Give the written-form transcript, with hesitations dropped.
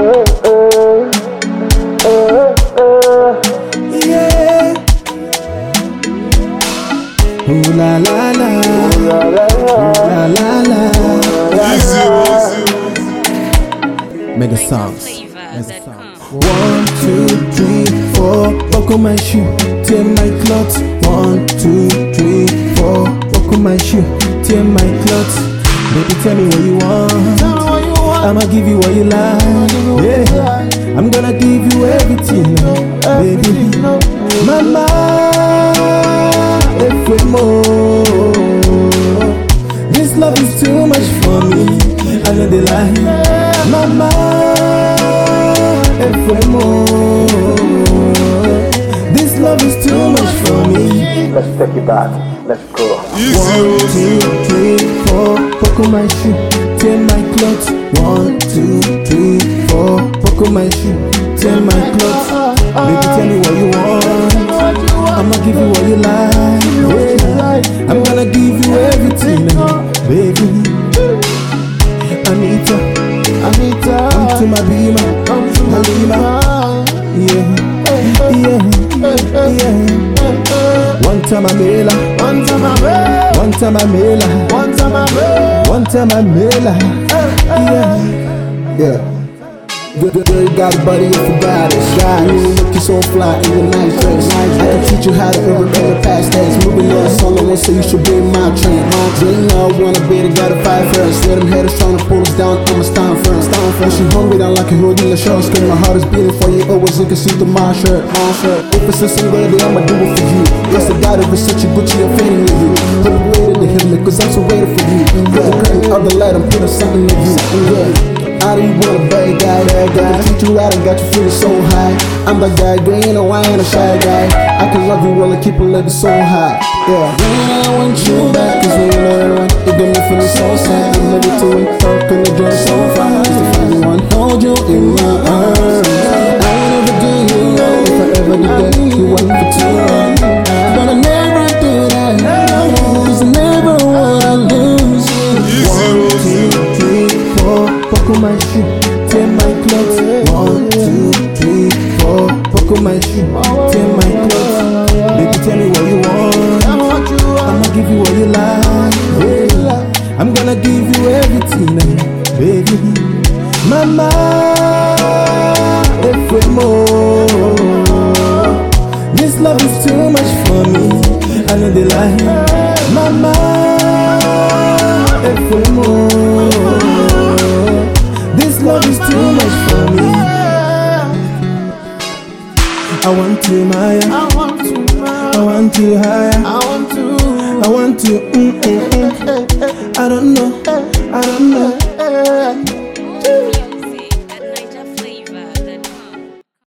Yeah. Ooh la la la. Ooh la la la. Mega songs. Mega songs. 1, 2, 3, 4. Buckle my shoe, tear my clothes. 1, 2, 3, 4. Buckle my shoe, tear my clothes. Baby, tell me what you want. I'ma give you what you like. Yeah, I'm gonna give you everything, baby. Mama, if we more, this love is too much for me. I know they lie. Mama, if we more, this love is too much for me. Let's take it back. Let's go. 1, 2, 3, 4. Buckle my shoe, tear my clothes. 1, 2, 3, 4. Buckle my shoe, tear my clothes. Baby, tell me what you want. I'ma give you what you like. Yeah. I'm gonna give you everything, baby. Anita, come to my beamer, Halima. Yeah, yeah, yeah. One time I mail her, one time I mail her, one time I mail her. Yeah, yeah. Girl, you got a body if you got it. You looking so fly in your nice dress. I can teach you how to overcome the past tense. Moving on a song, I say you should be in my train. Dream I wanna be the guy to fight first. Let them haters trying to pull us down, I'ma stand first. When she hungry, I like it holding the show. Cause my heart is beating for you, always you can see through my shirt. If it's a single day, I'ma do it for you. Yes, I got it, Versace, Gucci, I'm fading with you. Put it waiting to hit me, cause I'm so waiting for you. Put the curtain of the light, I'm putting something in you. Yeah. I don't want a bad guy, that guy. I treat you right, I got you feeling so high. I'm the guy, girl, you know I ain't a shy guy. I can love you well and keep a level so high. Yeah, girl, I want you back, cause when you know that one, you got me feeling so sad. I'm ready to and talk and the joy so far. Cause if anyone hold you in my arms, I will never do you wrong. If I ever did that, you want for too long. But I never do that, cause I never wanna lose you. 1, 2, 3, 4. Buckle my shoe, tear my clothes. 1, 2, 3, 4. Buckle my shoe, tear my clothes. Baby, tell me what you want. I'ma give you what you like. Yeah. I'm gonna give you everything, baby. Mama, if we more, this love is too much for me. I know they lie. Mama, if we more, this love is too much for me. I want to Maya, I want to higher, I want to, I don't know.